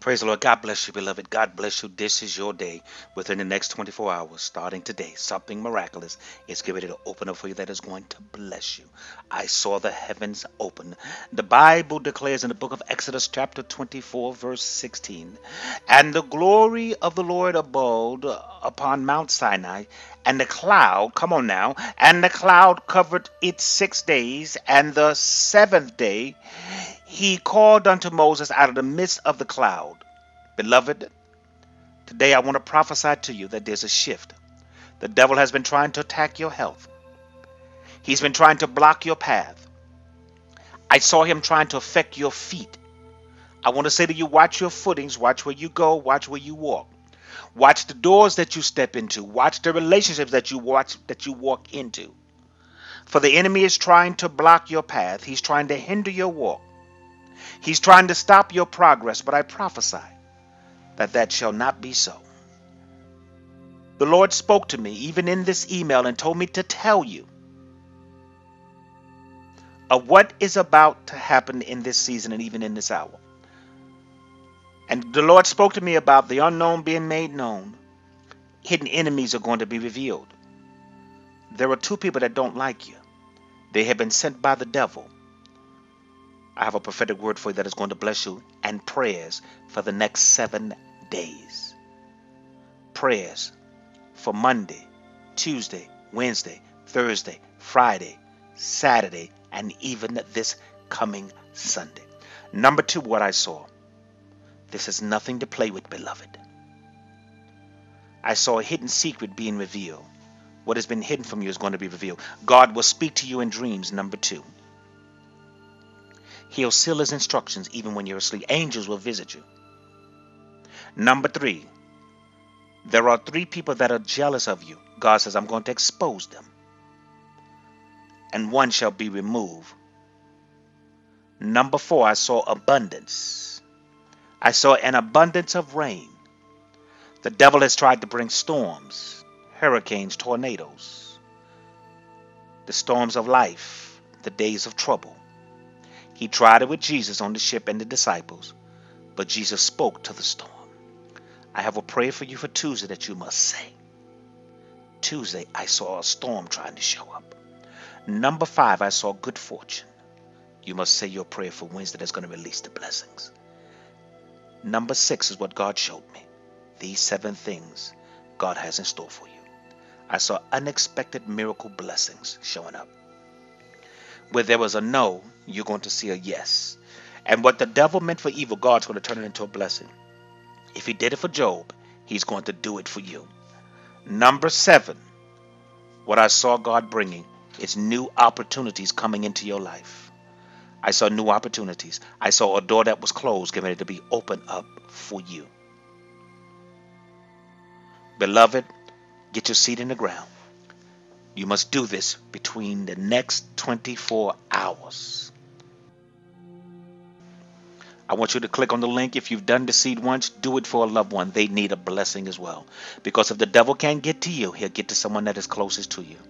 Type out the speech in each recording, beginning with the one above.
Praise the Lord. God bless you, beloved. God bless you. This is your day. Within the next 24 hours, starting today, something miraculous is getting ready to open up for you that is going to bless you. I saw the heavens open. The Bible declares in the book of Exodus, chapter 24, verse 16, and the glory of the Lord abode upon Mount Sinai, and the cloud, come on now, and the cloud covered it 6 days, and the seventh day he called unto Moses out of the midst of the cloud. Beloved, today I want to prophesy to you that there's a shift. The devil has been trying to attack your health. He's been trying to block your path. I saw him trying to affect your feet. I want to say to you, watch your footings, watch where you go, watch where you walk. Watch the doors that you step into. Watch the relationships that you walk into. For the enemy is trying to block your path. He's trying to hinder your walk. He's trying to stop your progress, but I prophesy that shall not be so. The Lord spoke to me even in this email and told me to tell you of what is about to happen in this season and even in this hour. And the Lord spoke to me about the unknown being made known. Hidden enemies are going to be revealed. There are two people that don't like you. They have been sent by the devil. I have a prophetic word for you that is going to bless you, and prayers for the next 7 days. Prayers for Monday, Tuesday, Wednesday, Thursday, Friday, Saturday, and even this coming Sunday. Number two, what I saw. This is nothing to play with, beloved. I saw a hidden secret being revealed. What has been hidden from you is going to be revealed. God will speak to you in dreams. Number two. He'll seal his instructions even when you're asleep. Angels will visit you. Number three. There are three people that are jealous of you. God says, I'm going to expose them. And one shall be removed. Number four, I saw abundance. I saw an abundance of rain. The devil has tried to bring storms, hurricanes, tornadoes, the storms of life, the days of trouble. He tried it with Jesus on the ship and the disciples, but Jesus spoke to the storm. I have a prayer for you for Tuesday that you must say. Tuesday, I saw a storm trying to show up. Number five, I saw good fortune. You must say your prayer for Wednesday that's going to release the blessings. Number six is what God showed me. These 7 things God has in store for you. I saw unexpected miracle blessings showing up. Where there was a no, you're going to see a yes. And what the devil meant for evil, God's going to turn it into a blessing. If he did it for Job, he's going to do it for you. Number 7, what I saw God bringing is new opportunities coming into your life. I saw new opportunities. I saw a door that was closed getting ready to be opened up for you. Beloved, get your seat in the ground. You must do this between the next 24 hours. I want you to click on the link. If you've done the seed once, do it for a loved one. They need a blessing as well. Because if the devil can't get to you, he'll get to someone that is closest to you.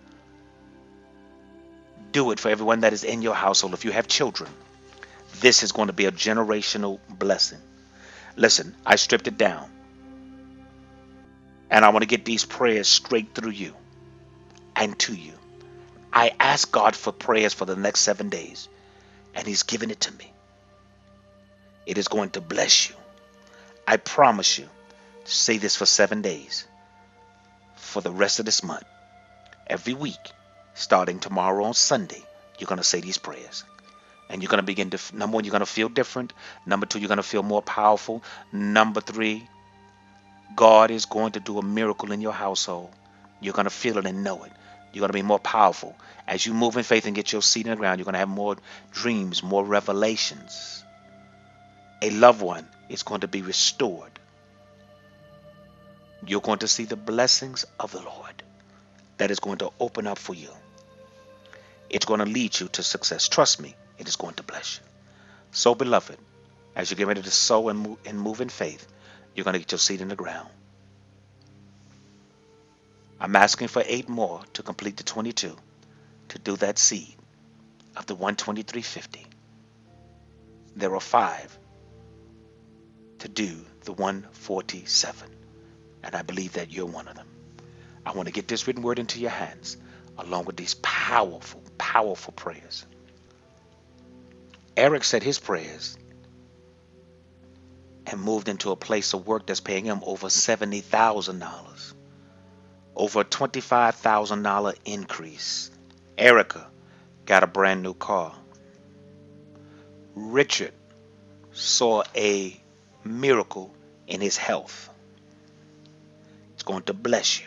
Do it for everyone that is in your household. If you have children, this is going to be a generational blessing. Listen, I stripped it down. And I want to get these prayers straight through you and to you. I asked God for prayers for the next 7 days, and he's given it to me. It is going to bless you. I promise you, say this for 7 days. For the rest of this month, every week, starting tomorrow on Sunday, you're going to say these prayers. And you're going to begin to, number one, you're going to feel different. Number two, you're going to feel more powerful. Number three, God is going to do a miracle in your household. You're going to feel it and know it. You're going to be more powerful. As you move in faith and get your seat in the ground, you're going to have more dreams, more revelations. A loved one is going to be restored. You're going to see the blessings of the Lord that is going to open up for you. It's going to lead you to success. Trust me, it is going to bless you. So, beloved, as you get ready to sow and move in faith, you're going to get your seat in the ground. I'm asking for 8 more to complete the 22 to do that seed of the 123.50. There are 5 to do the 147. And I believe that you're one of them. I want to get this written word into your hands along with these powerful, powerful prayers. Eric said his prayers and moved into a place of work that's paying him over $70,000, over a $25,000 increase. Erica got a brand new car. Richard saw a miracle in his health. It's going to bless you.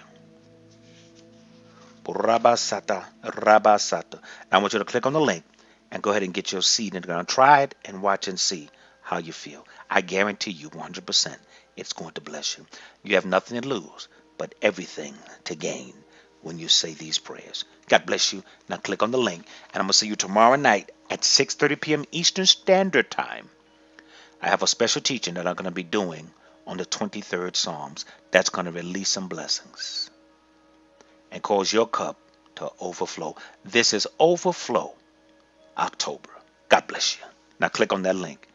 Rabasata, Rabasata. Now I want you to click on the link and go ahead and get your seed in the ground. Try it and watch and see how you feel. I guarantee you 100% it's going to bless you. You have nothing to lose, but everything to gain when you say these prayers. God bless you. Now click on the link, and I'm going to see you tomorrow night at 6:30 p.m. Eastern Standard Time. I have a special teaching that I'm going to be doing on the 23rd Psalms that's going to release some blessings and cause your cup to overflow. This is Overflow October. God bless you. Now click on that link